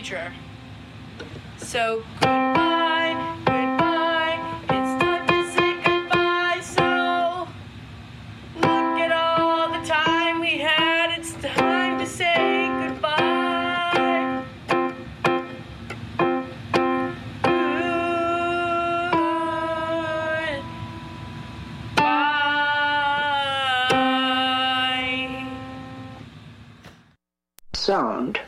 future. So goodbye, goodbye, it's time to say goodbye. So look at all the time we had, it's time to say goodbye. Sound.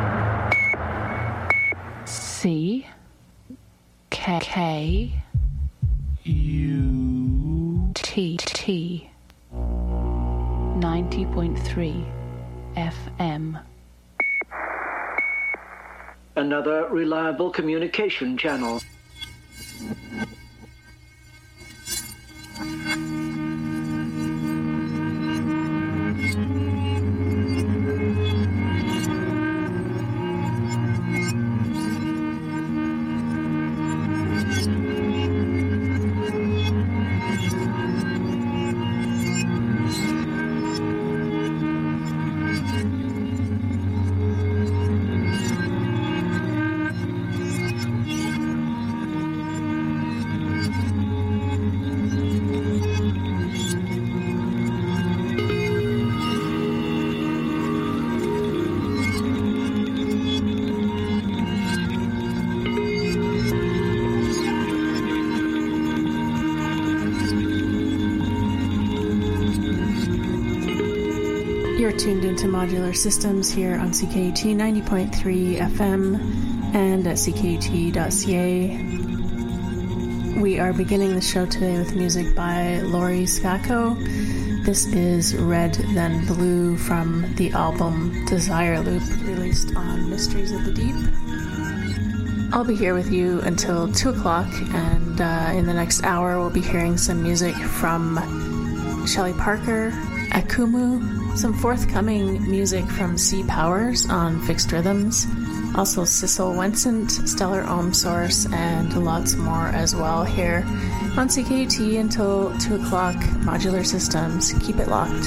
C K U T 90.3 FM. Another reliable communication channel. You're tuned into Modular Systems here on CKUT 90.3 FM and at ckt.ca. We are beginning the show today with music by Laurie Scacco. This is Red Then Blue from the album Desire Loop, released on Mysteries of the Deep. I'll be here with you until 2 o'clock, and in the next hour we'll be hearing some music from Shelley Parker, Akumu, some forthcoming music from C. Powers on Fixed Rhythms, also Sissel Wensent, Stellar Ohm Source, and lots more as well here on CKUT until 2 o'clock. Modular Systems, keep it locked.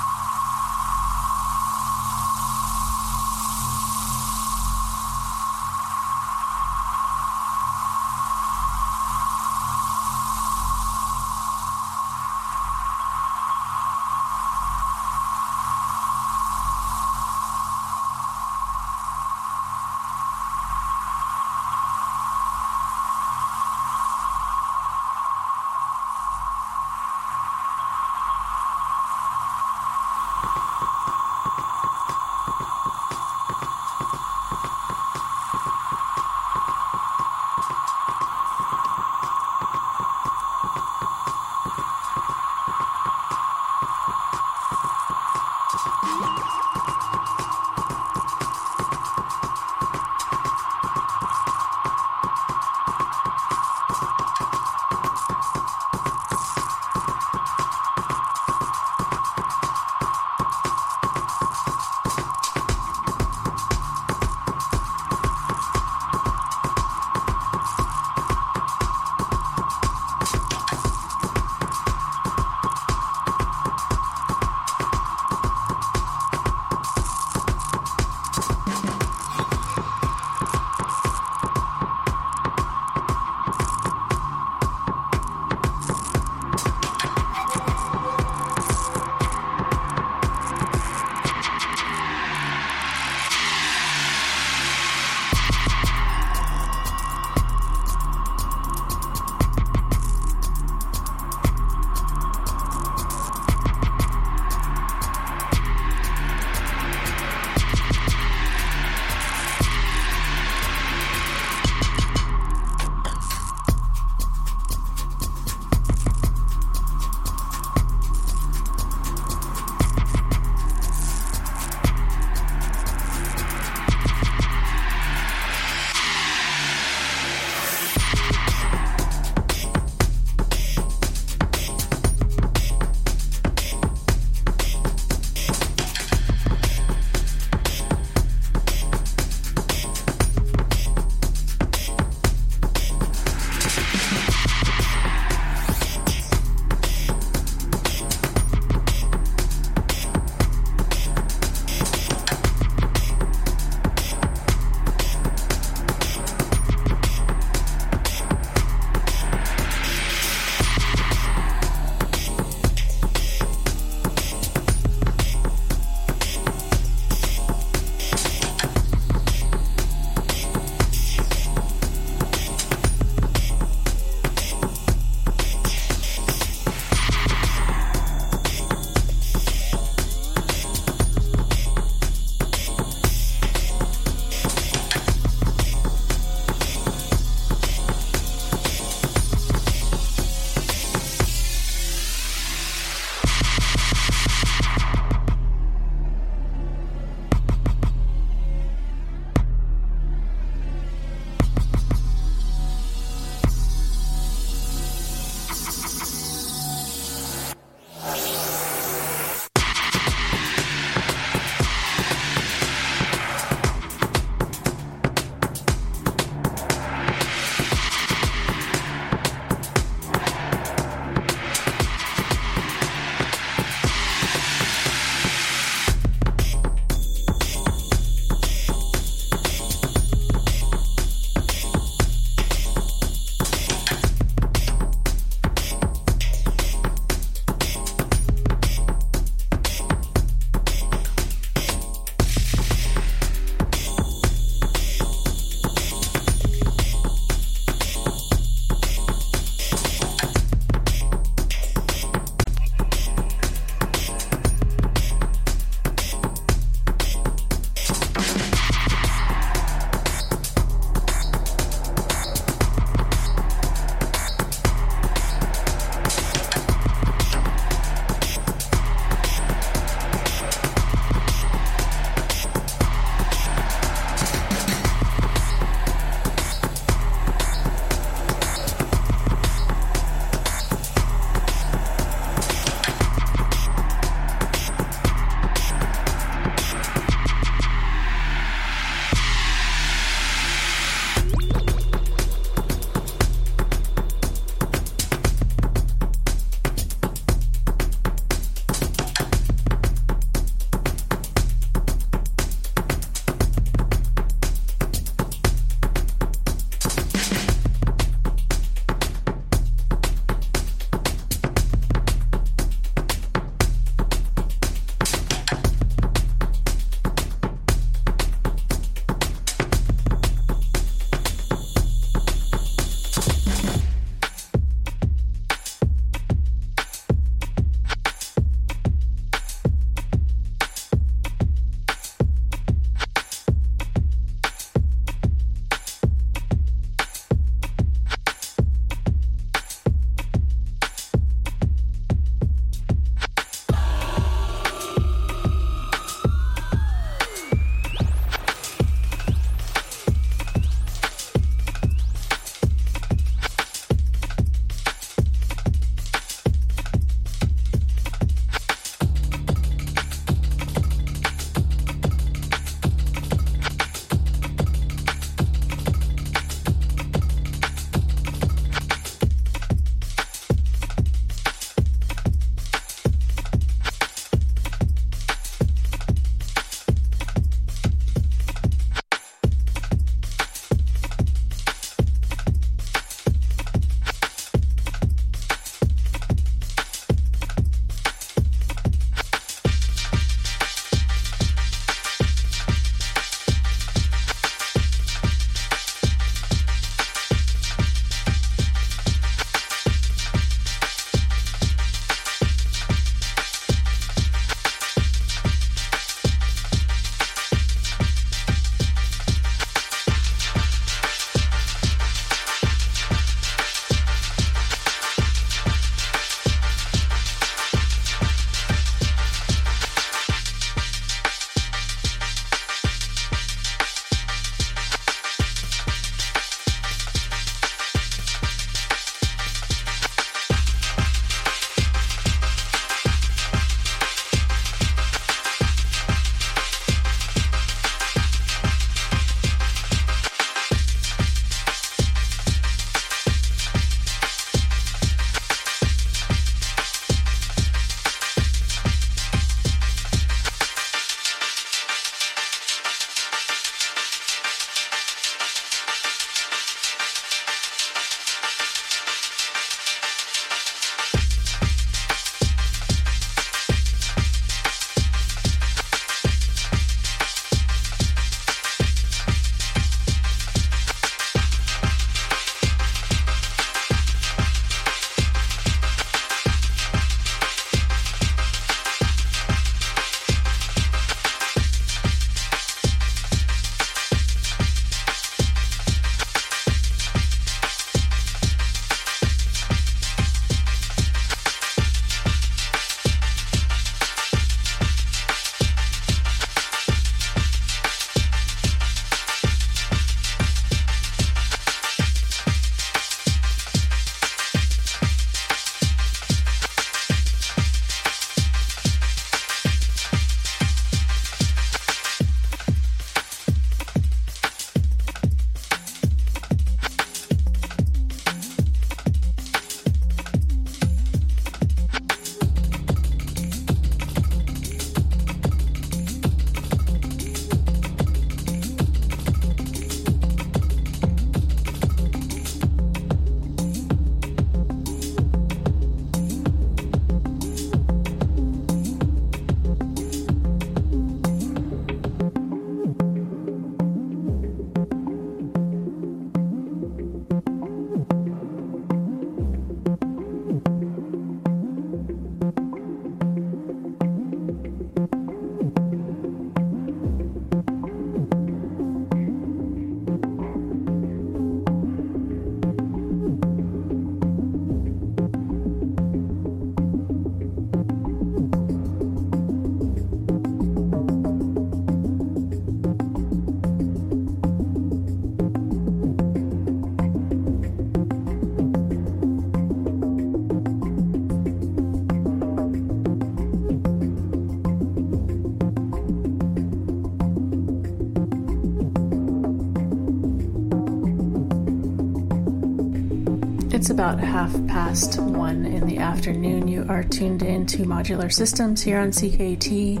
It's about 1:30 in the afternoon. You are tuned in to Modular Systems here on CKT,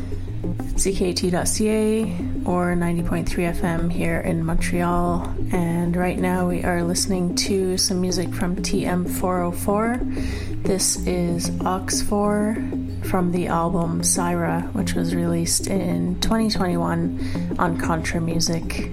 CKT.ca, or 90.3 FM here in Montreal. And right now we are listening to some music from TM404. This is Aux4 from the album Syra, which was released in 2021 on Contra Music.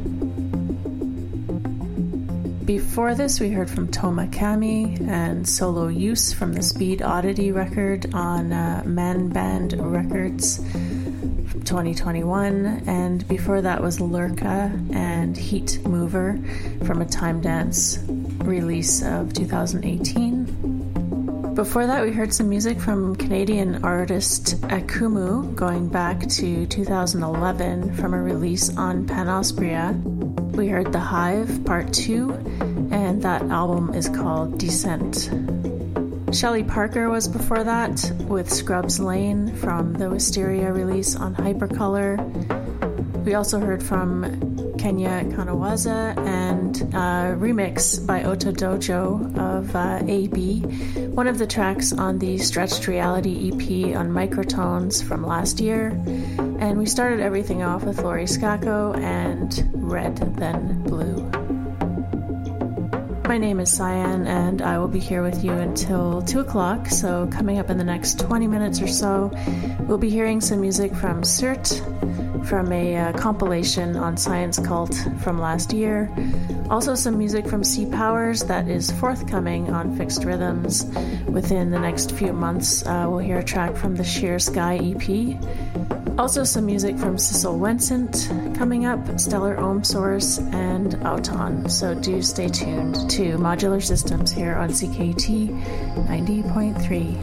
Before this, we heard from Toma Kami and Solo Use from the Speed Oddity record on Man Band Records from 2021. And before that was Lurka and Heat Mover from a Time Dance release of 2018. Before that, we heard some music from Canadian artist Akumu going back to 2011 from a release on Panospria. We heard The Hive Part 2, and that album is called Descent. Shelley Parker was before that with Scrubs Lane from the Wisteria release on Hypercolor. We also heard from Kenya Kanawaza and a remix by Oto Dojo of AB, one of the tracks on the Stretched Reality EP on Microtones from last year. And we started everything off with Lori Scacco and Red Then Blue. My name is Cyan, and I will be here with you until 2 o'clock. So coming up in the next 20 minutes or so, we'll be hearing some music from Cert, from a compilation on Science Cult from last year. Also some music from C Powers that is forthcoming on Fixed Rhythms within the next few months. We'll hear a track from the Sheer Sky EP. Also some music from Cecil Winsent coming up, Stellar Ohm Source, and Auton. So do stay tuned to Modular Systems here on CKT 90.3.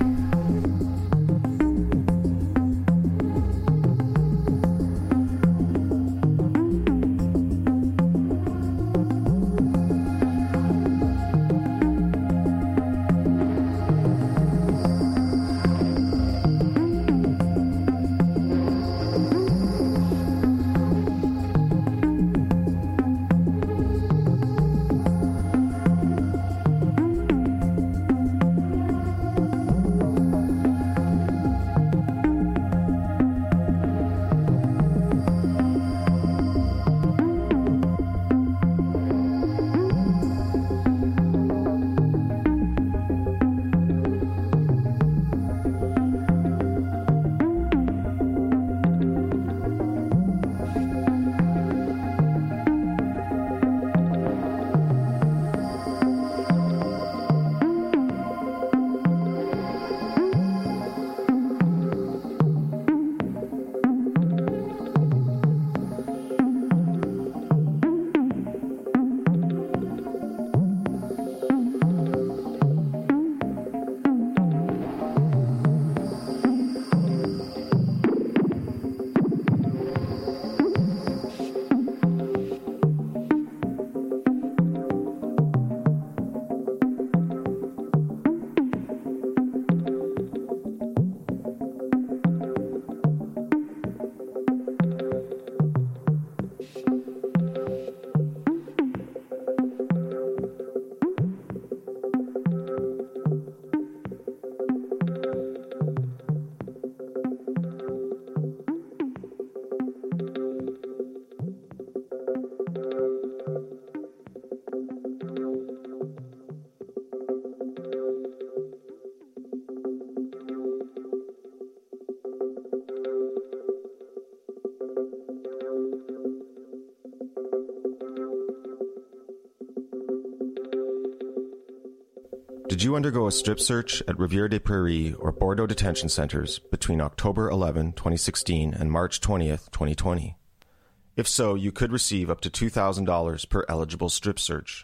Did you undergo a strip search at Rivière des Prairies or Bordeaux detention centers between October 11, 2016 and March 20th, 2020? If so, you could receive up to $2,000 per eligible strip search.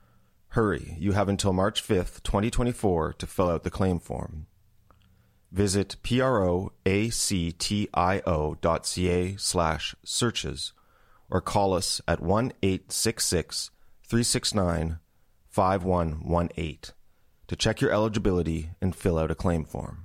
Hurry, you have until March 5th, 2024 to fill out the claim form. Visit proactio.ca/searches or call us at 1-866-369-5118 to check your eligibility and fill out a claim form.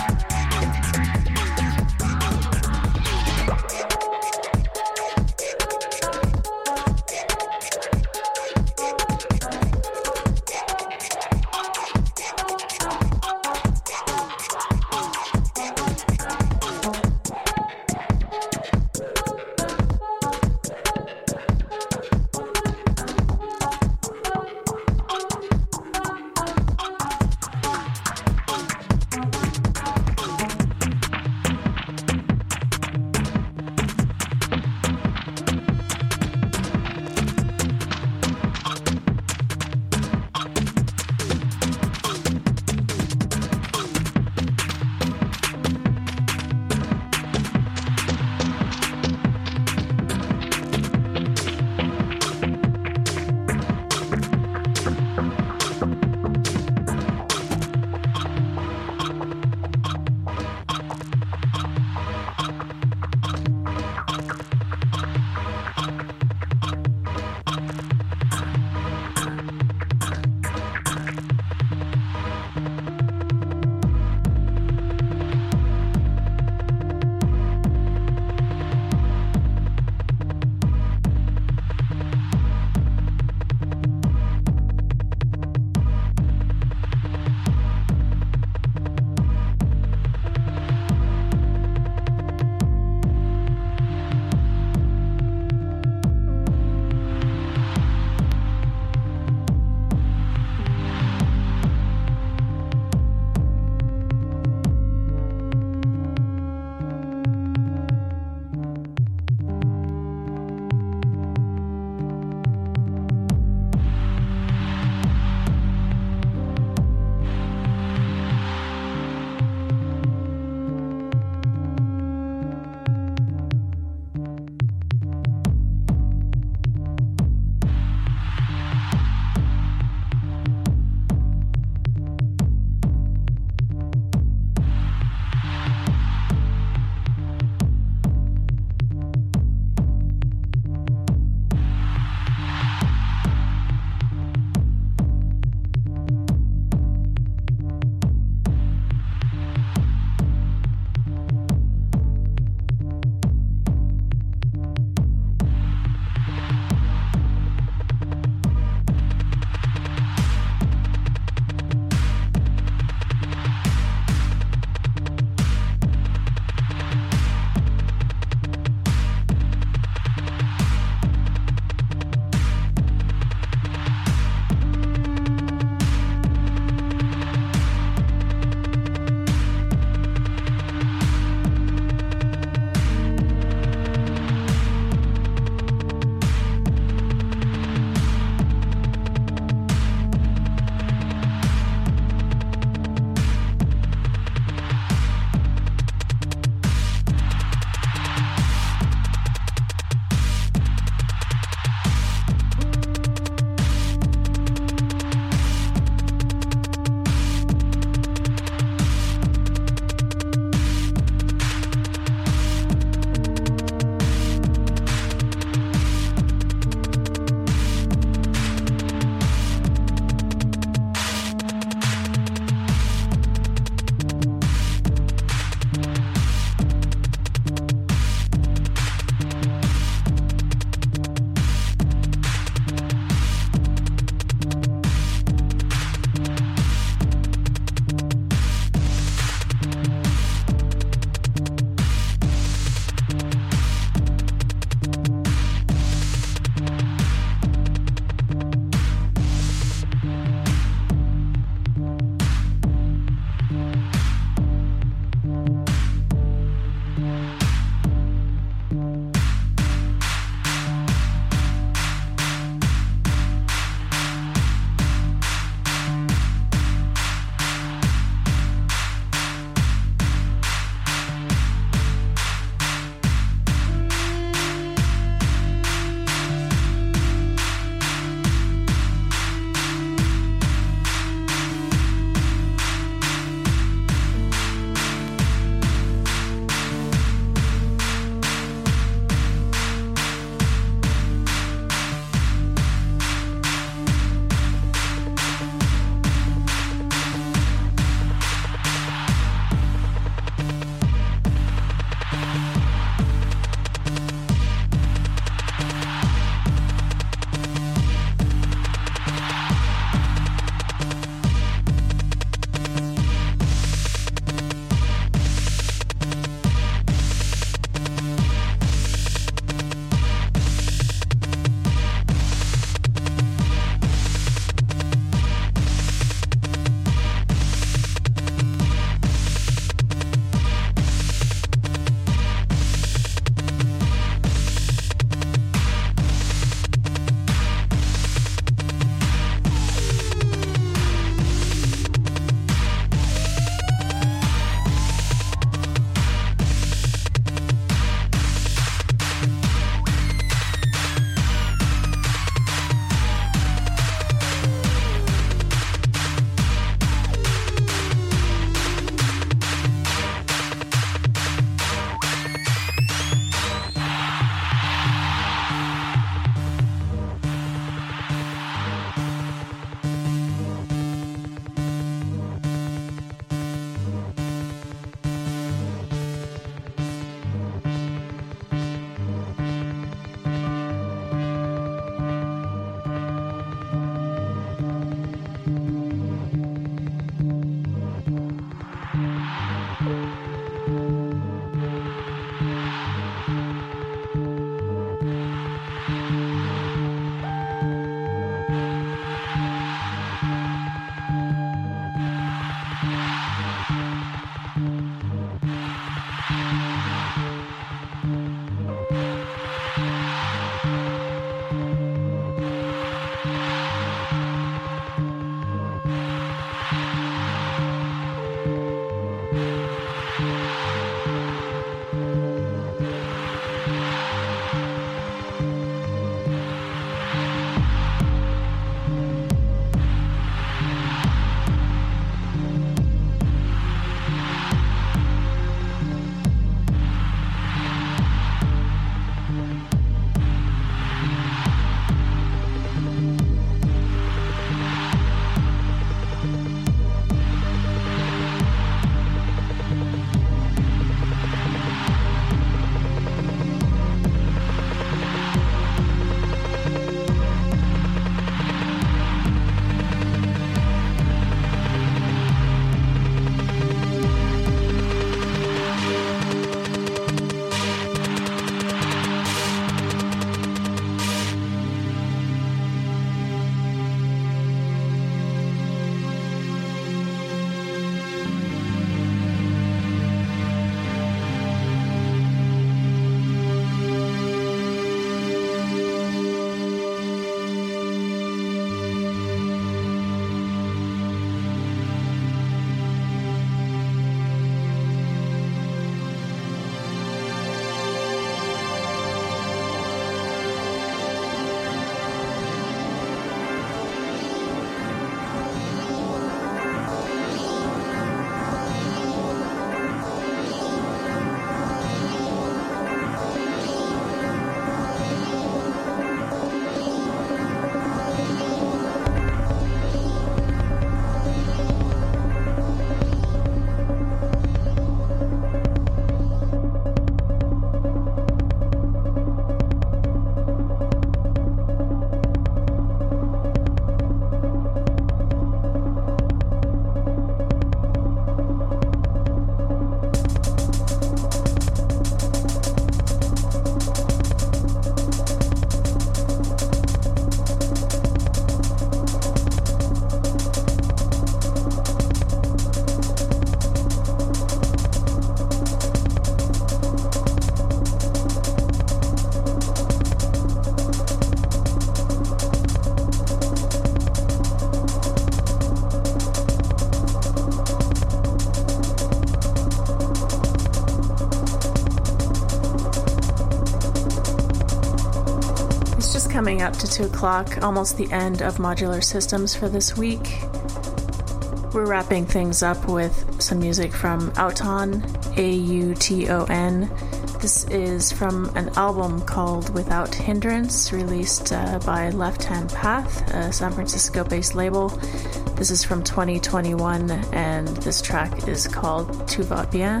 Coming up to 2 o'clock, almost the end of Modular Systems for this week. We're wrapping things up with some music from Auton, A-U-T-O-N. This is from an album called Without Hindrance, released by Left Hand Path, a San Francisco-based label. This is from 2021, and this track is called Tout va bien.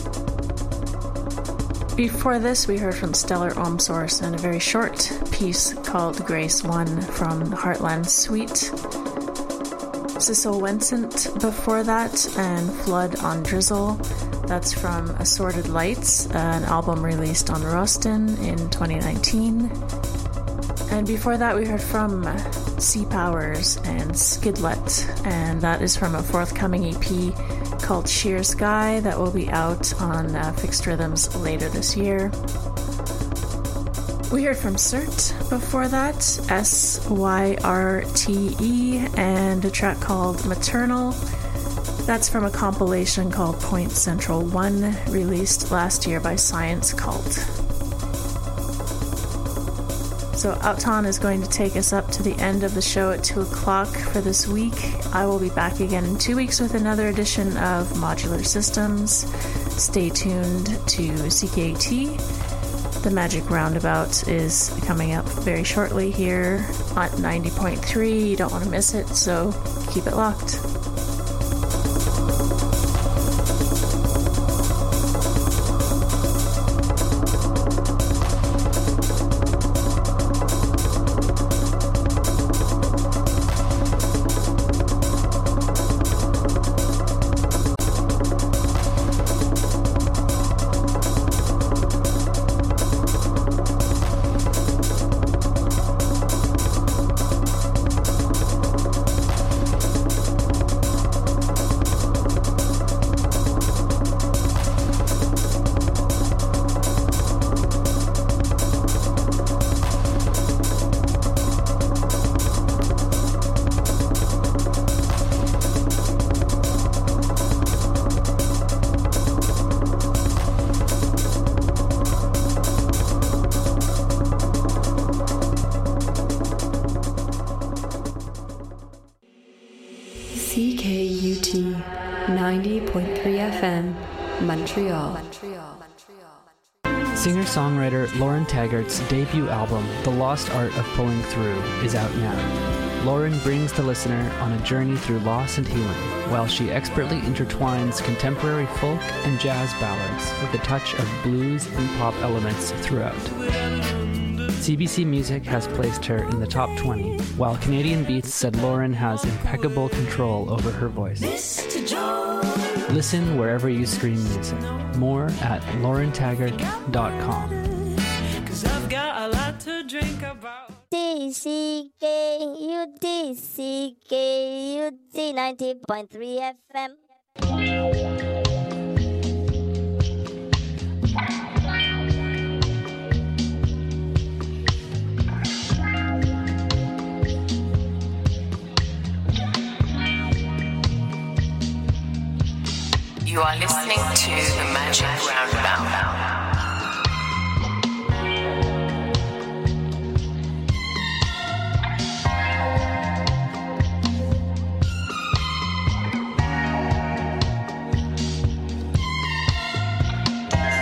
Before this, we heard from Stellar Om Source and a very short piece called Grace 1 from Heartland Suite. Sissel Vincent before that, and Flood on Drizzle. That's from Assorted Lights, an album released on Rostin in 2019. And before that, we heard from Sea Powers and Skidlet, and that is from a forthcoming EP called Sheer Sky that will be out on Fixed Rhythms later this year. We heard from Syrt before that, S-Y-R-T-E, and a track called Maternal. That's from a compilation called Point Central 1, released last year by Science Cult. So Auton is going to take us up to the end of the show at 2 o'clock for this week. I will be back again in 2 weeks with another edition of Modular Systems. Stay tuned to CKAT. The Magic Roundabout is coming up very shortly here at 90.3. You don't want to miss it, so keep it locked. CKUT 90.3 FM, Montreal. Singer-songwriter Lauren Taggart's debut album, The Lost Art of Pulling Through, is out now. Lauren brings the listener on a journey through loss and healing, while she expertly intertwines contemporary folk and jazz ballads with a touch of blues and pop elements throughout. CBC Music has placed her in the top 20, while Canadian Beats said Lauren has impeccable control over her voice. Listen wherever you stream music. More at laurentaggart.com. CKUT 90.3 FM. You are listening to The Magic Roundabout.